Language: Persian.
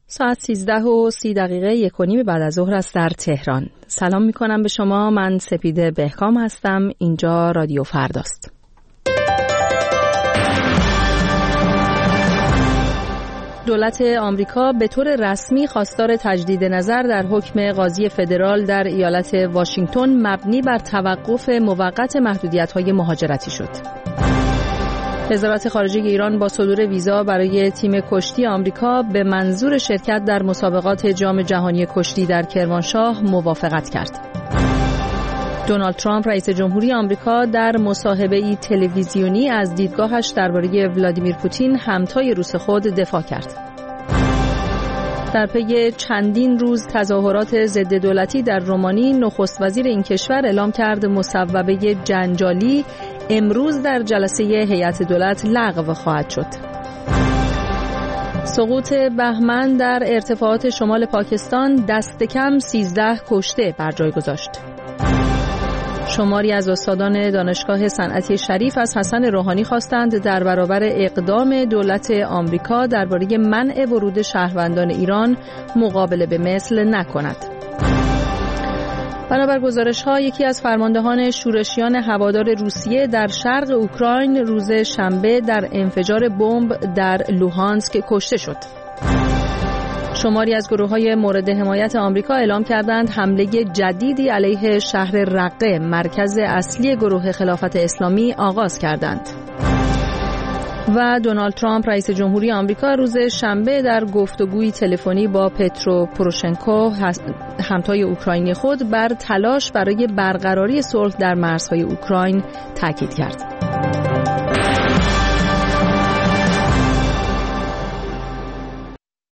ساعت 13:30 1:15 بعد از ظهر است در تهران. سلام میکنم به شما. من سپیده بهکام هستم. اینجا رادیو فرداست. دولت آمریکا به طور رسمی خواستار تجدید نظر در حکم قاضی فدرال در ایالت واشنگتن مبنی بر توقف موقت محدودیت‌های مهاجرتی شد. وزارت خارجه ایران با صدور ویزا برای تیم کشتی آمریکا به منظور شرکت در مسابقات جام جهانی کشتی در کرمانشاه موافقت کرد. دونالد ترامپ رئیس جمهوری آمریکا در مصاحبه‌ای تلویزیونی از دیدگاهش درباره ولادیمیر پوتین همتای روس خود دفاع کرد. در پی چندین روز تظاهرات ضد دولتی در رومانی، نخست وزیر این کشور اعلام کرد مصوبه جنجالی امروز در جلسه هیئت دولت لغو خواهد شد. سقوط بهمن در ارتفاعات شمال پاکستان دست کم 13 کشته بر جای گذاشت. شماری از استادان دانشگاه صنعتی شریف از حسن روحانی خواستند در برابر اقدام دولت آمریکا درباره منع ورود شهروندان ایران مقابله به مثل نکند. بنابر گزارش‌ها یکی از فرماندهان شورشیان هوادار روسیه در شرق اوکراین روز شنبه در انفجار بمب در لوهانسک کشته شد. شماری از گروه‌های مورد حمایت آمریکا اعلام کردند حمله جدیدی علیه شهر رقه، مرکز اصلی گروه خلافت اسلامی، آغاز کردند. و دونالد ترامپ رئیس جمهوری آمریکا روز شنبه در گفتگوی تلفنی با پترو پوروشنکو همتای اوکراینی خود بر تلاش برای برقراری صلح در مرزهای اوکراین تاکید کرد.